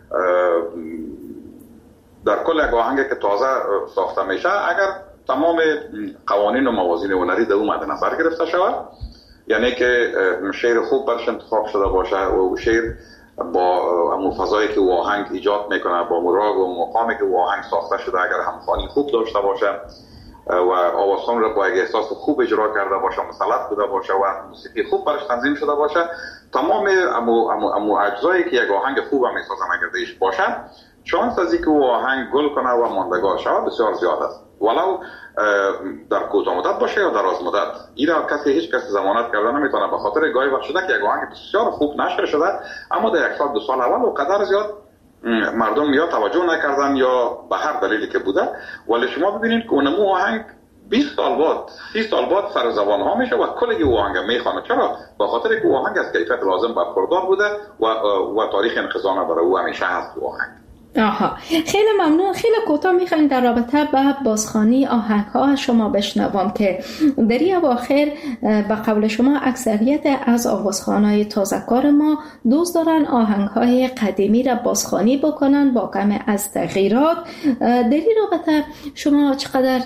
در کل یک آهنگی که تازه ساخته میشه اگر تمام قوانین و موازین هنری در اون مد نظر گرفته شود، یعنی که شعر خوب برش انتخاب شده باشه و شعر با همون فضایی که او آهنگ ایجاد میکنه، با مراغ و مقامی که او آهنگ ساخته شده اگر همخوانی خوب داشته باشه و آوازخوان را با یک احساس خوب اجرا کرده باشه، مسلط بوده باشه و موسیقی خوب برش تنظیم شده باشه، تمام امو اجزایی که یک آهنگ خوب هم احساس نگردهش باشه، شانس از اینکه او آهنگ گل کنه و ماندگار شود بسیار زیاد است. ولو در کوتاه مدت باشه یا دراز مدت، اینا هیچ کسی ضمانت کرده نمیتونه، به خاطر گاهی وقت شده که یک آهنگ بسیار خوب نشر شده اما در یک سال دو سال اول و قدر زیاد مردم یا توجه نکردن یا به هر دلیلی که بوده، ولی شما ببینید که اونمو آهنگ 20 سال بعد 30 سال بعد سر زبان ها میشه و کلی او آهنگ میخوانه. چرا؟ به خاطر که او آهنگ از کیفیت لازم برخوردار بوده و تاریخ انخزامه برای او همیشه هست او آهنگ. آها، خیلی ممنون. خیلی کوتاه میخوایم در رابطه با بازخوانی آهنگ ها از شما بشنوم که در این اواخر به قول شما اکثریت از آوازخوانای تازه‌کار ما دوست دارن آهنگ های قدیمی را بازخوانی بکنن با کمی از تغییرات. در این رابطه شما چقدر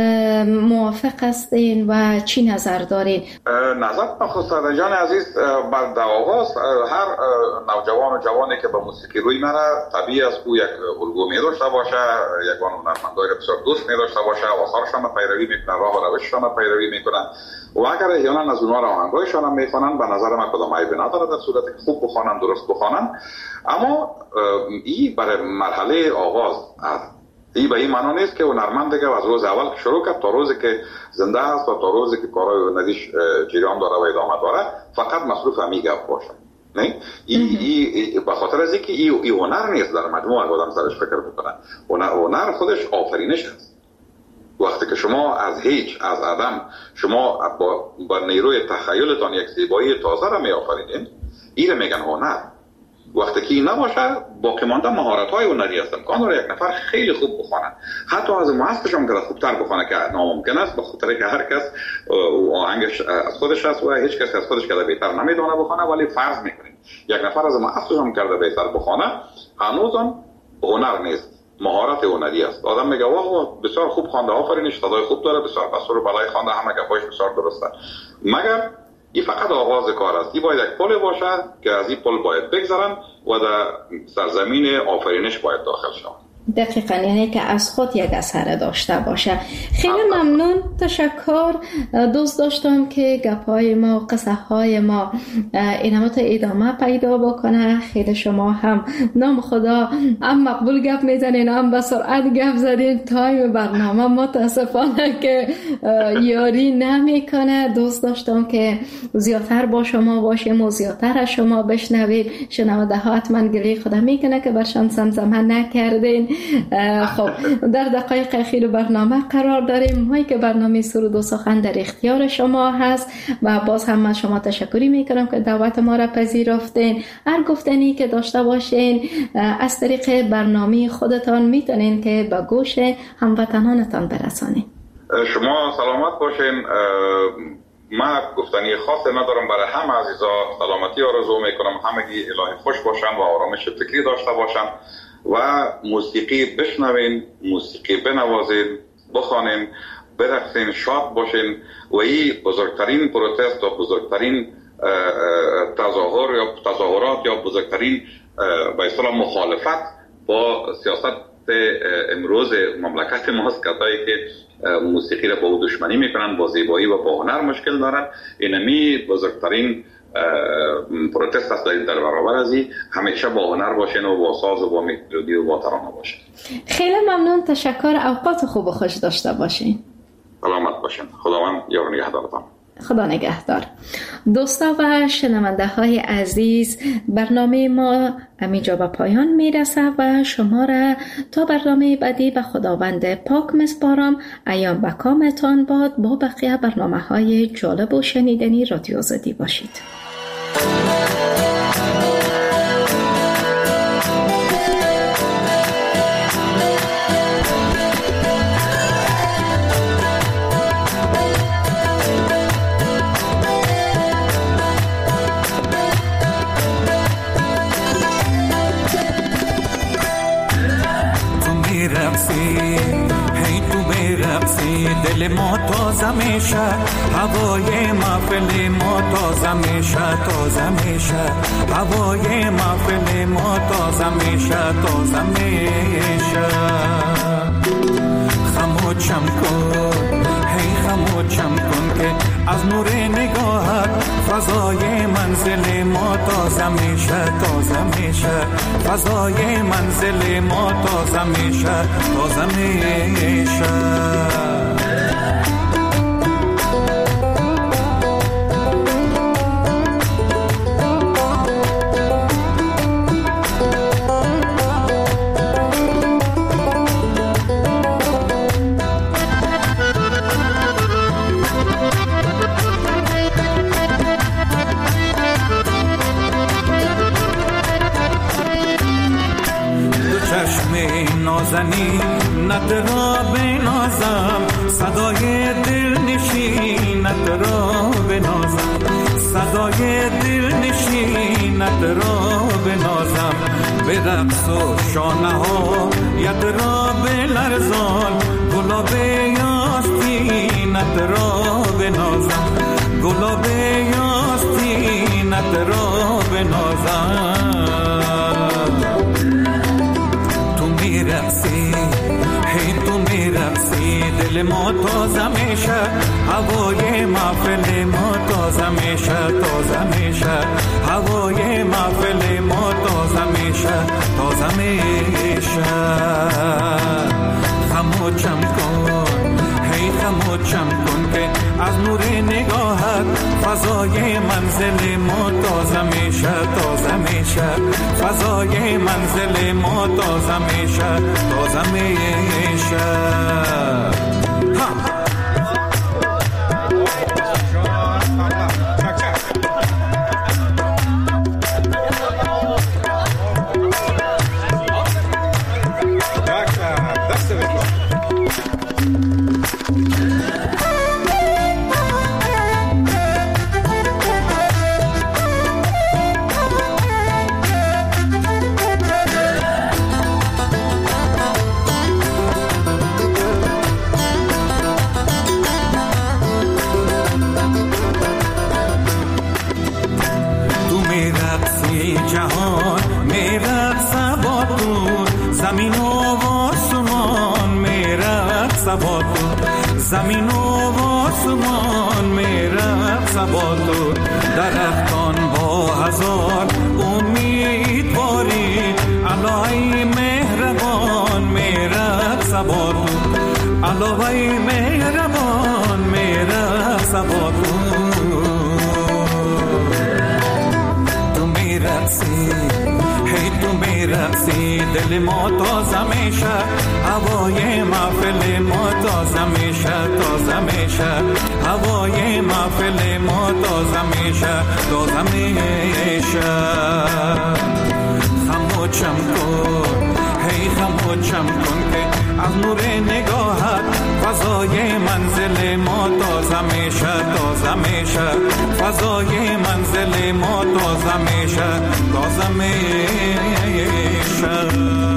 موافق هستین و چی نظر دارین؟ نظر خسرو جان عزیز، در آغاز هر نوجوان و جوانی که به موسیقی روی میره طبیعی است او یک الگو می داشته باشه، یک هنرمندای بسیار دوست می داشته باشه، آثارشان را پیروی میکنه، راه و روششان را پیروی میکنن و اگر احیانا از اونها آهنگایشان هم میخوانن به نظر من کدام عیبی نداره در صورتی که خوب بخوانن، درست بخوانن. اما این برای مرحله آغاز این به این معنی نیست که هنرمند دیگه از روز اول شروع کرد تا روزی که زنده هست و تا روزی که کارهای هنریش جریان داره و ادامه داره فقط مصروف همین گپ باشه. نه به خاطر از اینکه این هنر نیست در مجموع آدم سرش فکر بکنه. هنر خودش آفرینش است. وقتی که شما از هیچ، از عدم، شما با نیروی تخیلتان یک زیبایی تازه را می آفرینید، این را میگن هنر. وقتی که این نباشه باقی مانده مهارت‌های هنری است. امکان داره یک نفر خیلی خوب بخونه، حتی از مستش هم که خوبتر بخونه که ناممکن است، به خاطر که هر کس آهنگش از خودش است و هیچ کس از خودش که بهتر نمیدونه بخونه. ولی فرض میکنیم یک نفر از مستش هم کرده بهتر بخونه، هنوز هم هنر نیست، مهارت هنری است. آدم میگه واه بسیار خوب خوانده، آفرینش، صدای خوب داره، بسیار بسور و بالای خوانده، همه گپاش بسیار درسته. مگر این فقط آغاز کار است. این باید یک پل باشه که از این پل باید بگذرن و در سرزمین آفرینش باید داخل شوند. دقیقاً، یعنی که از خود یک اثر داشته باشه. خیلی ممنون، تشکر. دوست داشتم که گپ‌های ما، قصه‌های ما اینما تا ادامه پیدا بکنه. خیلی شما هم نام خدا هم مقبول گپ میزنین، هم به سرعت گپ زدین. تایم برنامه متاسفانه که یاری نمیکنه. دوست داشتم که زیادتر با شما باشیم و زیادتر از شما بشنویم. شنونده ها حتما گلی خدا میکنه که برشان زمزمه نکردین. خب در دقایق اخیر برنامه قرار داریم. ما که برنامه سرود و سخن در اختیار شما هست و باز هم من شما تشکری میکنم که دعوت ما را پذیرفتین. هر گفتنی که داشته باشین از طریق برنامه خودتان میتونین که به گوش هموطنانتان برسانین. شما سلامت باشین. من گفتنی خاصی ندارم، برای همه عزیزا سلامتی آرزو میکنم، همگی الهی خوش باشن و آرامش فکری داشته باشن و موسیقی بشنوین، موسیقی بنوازین، بخوانین، برقصین، شاد باشین و این بزرگترین پروتست و بزرگترین تظاهر یا تظاهرات یا بزرگترین به اصطلاح مخالفت با سیاست امروز مملکت ماست. کسایی که موسیقی را با او دشمنی میکنن، با زیبایی و با هنر مشکل دارن، اینمی بزرگترین پروتست است در برابر از این. همیشه با هنر باشین و با ساز و با ملودی و با ترانه باشین. خیلی ممنون، تشکر. اوقات خوب و خوش داشته باشین. سلامت باشین. خداوند یار نگهدارتان. خدا نگهدار. دوستا و شنونده های عزیز، برنامه ما همینجا به پایان میرسه و شما را تا برنامه بعدی به خداوند پاک میسپارم. ایام به کامتان باد. با بقیه برنامه های جالب و شنیدنی رادیو آزادی باشید. دل ما تازه میشه، هوای محفل ما تازه میشه، تازه میشه، هوای محفل ما تازه میشه، تازه میشه. خموشم کن، هی خموشم کن که از نور نگاهت فضای منزل ما تازه میشه، تازه میشه، فضای منزل ما تازه میشه، تازه میشه. نازنینت را بنازم، صدای دل نشینت را بنازم، صدای دل نشینت را بنازم، به رقص و شانه ها ید را بلرزان، گلاب یاستینت را بنازم، گلاب یاستینت را بنازم. تو میرقصی، هی تو میرقصی، دل ما تازه میشه، هوای محفل ما تازه میشه، تازه میشه، هوای محفل ما تازه میشه، تازه میشه. خموشم کن، هی خموشم کن که از نور نگاهت فضای منزل ما تازه میشه، تازه میشه، فضای منزل ما تازه میشه، تازه میشه. جهان میرقص با تو، زمین و آسمان میرقص با تو، زمین و آسمان میرقص با تو. درختان با هزار امیدواری، الهی مهربان میرقص با تو، الهی مهربان میرقص با تو. هی تو میرقصی، دل ما تازه میشه، هوای محفل ما تازه میشه، تازه میشه، هوای محفل ما تازه میشه، تازه میشه. خموشم کن، هی خموشم کن که از نور نگاهت فضای منزل ما تازه میشه، تازه میشه، فضای منزل ما تازه میشه، تازه میشه.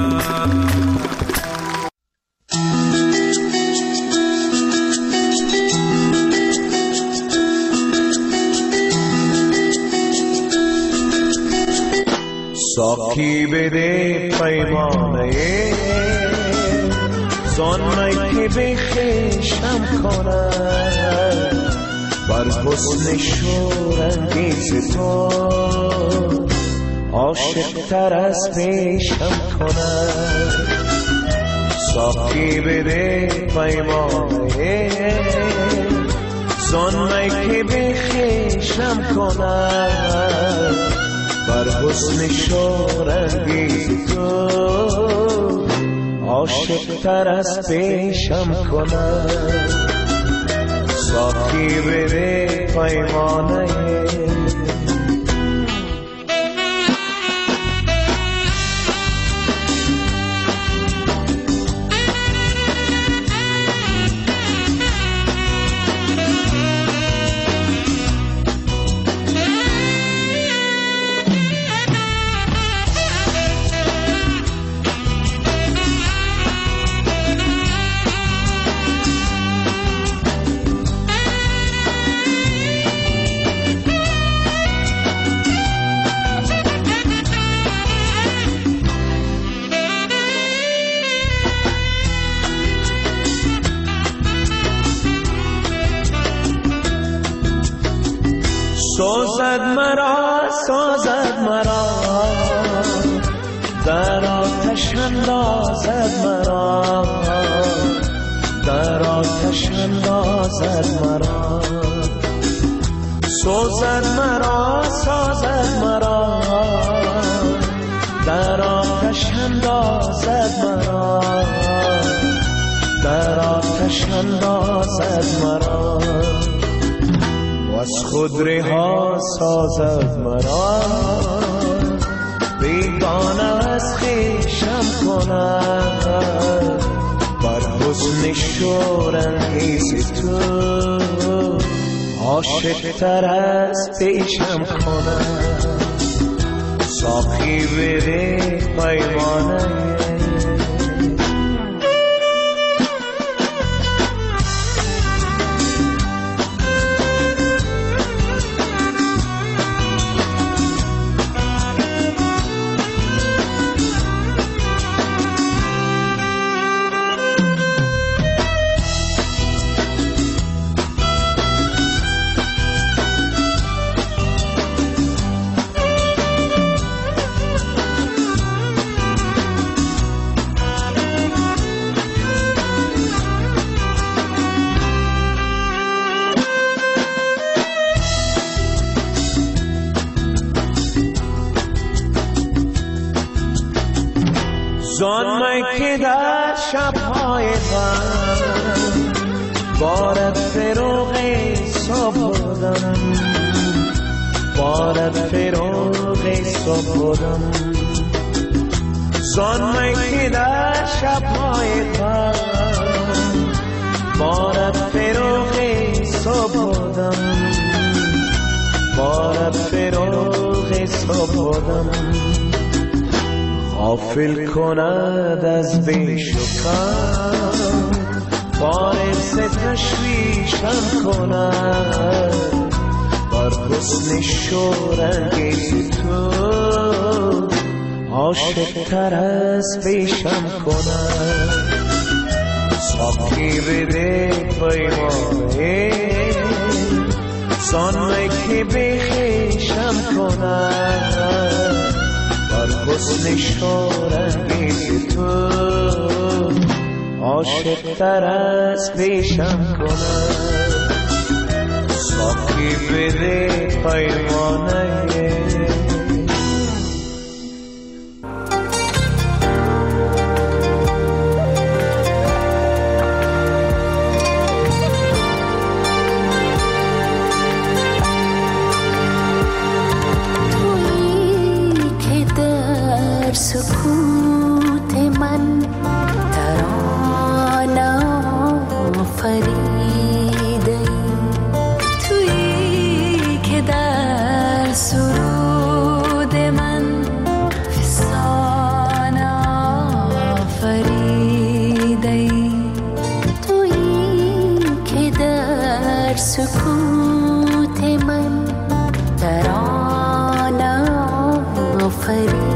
ساقی بده پیمانه زانمی که بخشم کنم، بر حسن شورانگیز تو عاشق تر از پیشم کنم. ساقی بده پیمانه زانمی که بخشم کنم، بر حسن شورانگیز تو عاشق تر از پیشم کنم. ساقی بده پیمانه سازد مرا، سازد مرا، در آتش اندازد مرا، در آتش اندازد مرا. سازد مرا، سازد مرا، در آتش اندازد مرا، در آتش اندازد مرا. از خود رها سازد مرا، بیگانه از خویشم کند، شورانگیز تو عاشق تر از پیشم کنم ساقی بده پیمانه زان که در شبهای غم بارد فروغ صبح بودم بارد فروغ صبح بودم زان که در شبهای غم بارد فروغ صبح بودم بارد فروغ صبح بودم غافل کند از بیش و کم باعث تشویشم کند بر حسن شورانگیز تو عاشق تر از پیشم کند ساقی بده پیمانه زان که بخیشم کند حسن شورانگیز تو عاشق تر از پیشم کند ساقی بده پیمانه سکوت من ترانه آفریده تویی که در سرود من فسانه آفریده تویی که در سکوت من ترانه آفریده